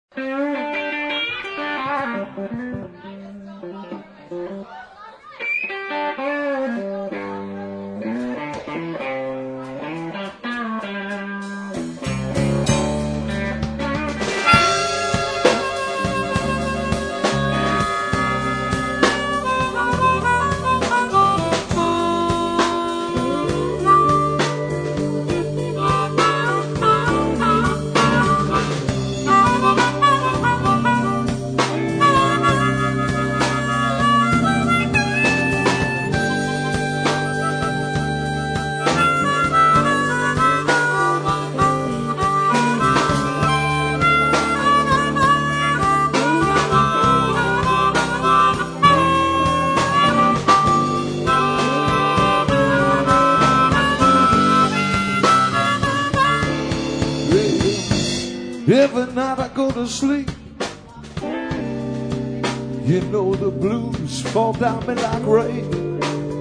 Every night I go to sleep, you know the blues fall down me like rain.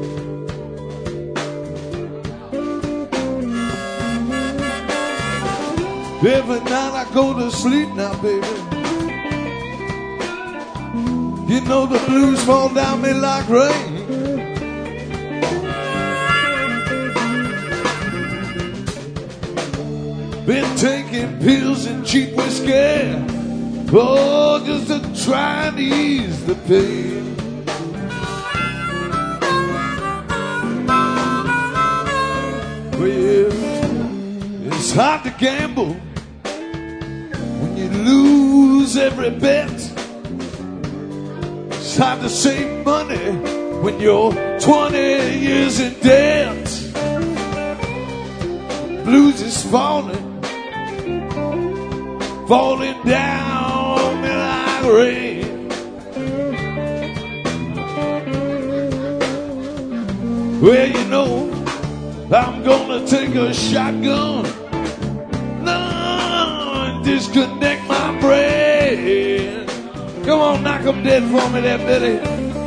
Every night I go to sleep now, baby, you know the blues fall down me like rain. Been taking pills and cheap whiskey, oh, just to try and ease the pain. Well, it's hard to gamble when you lose every bet. It's hard to save money when you're 20 years in debt. Blues is falling down me like rain. Well, you know, I'm gonna take a shotgun and disconnect my brain. Come on, knock 'em dead for me there, Billy.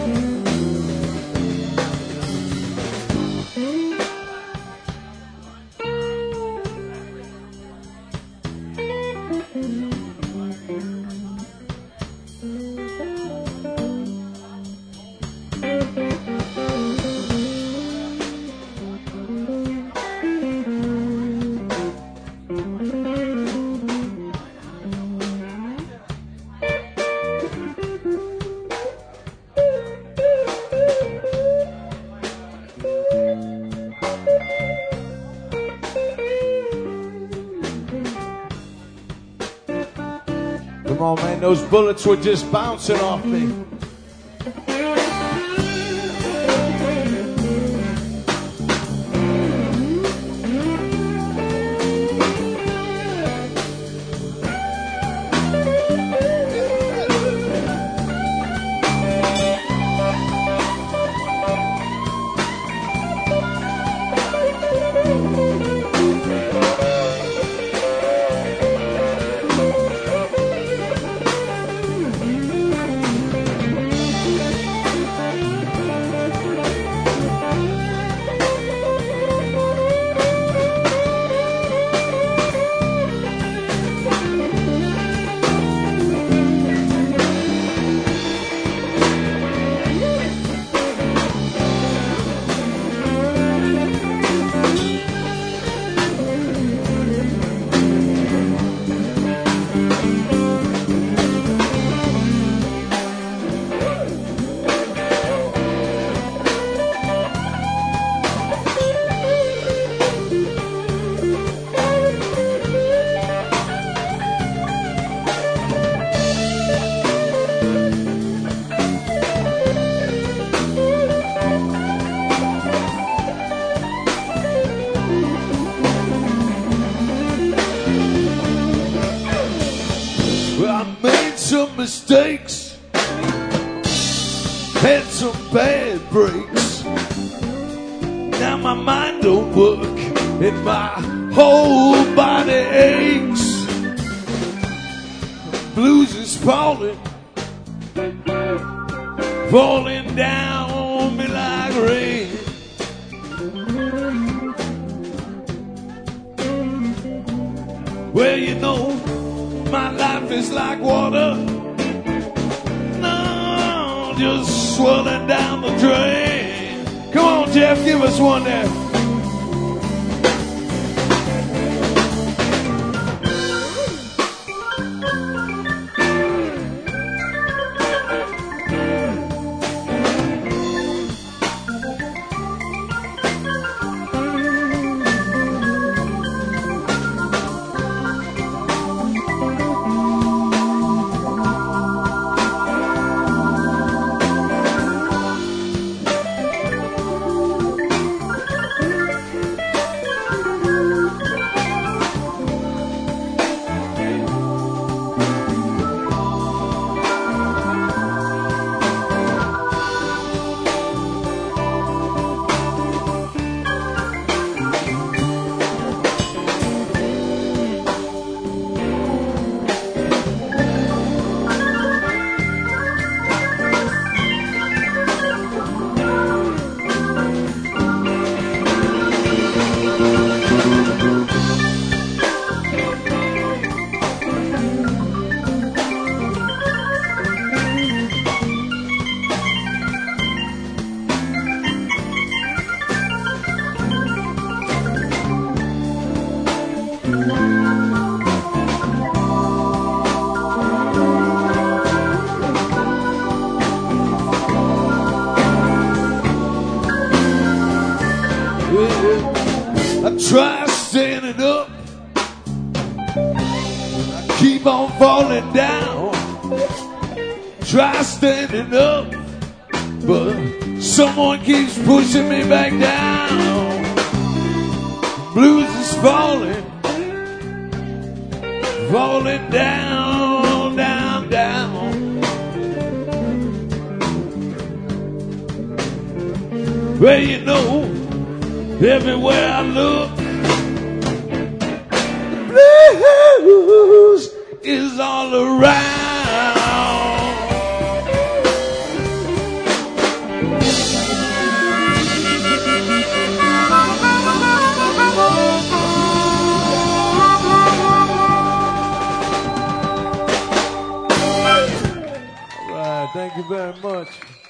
Come on, man, those bullets were just bouncing off me. Some mistakes, had some bad breaks. Now my mind don't work and my whole body aches. Blues is falling down me like rain. Well, you know, My life is like water, no, just swirling down the drain. Come on, Jeff, give us one there. I try standing up, I keep on falling down. Try standing up, but someone keeps pushing me back down. Blues is falling, falling down, down, down. Well, you know, everywhere I look, the blues is all around. All right, thank you very much.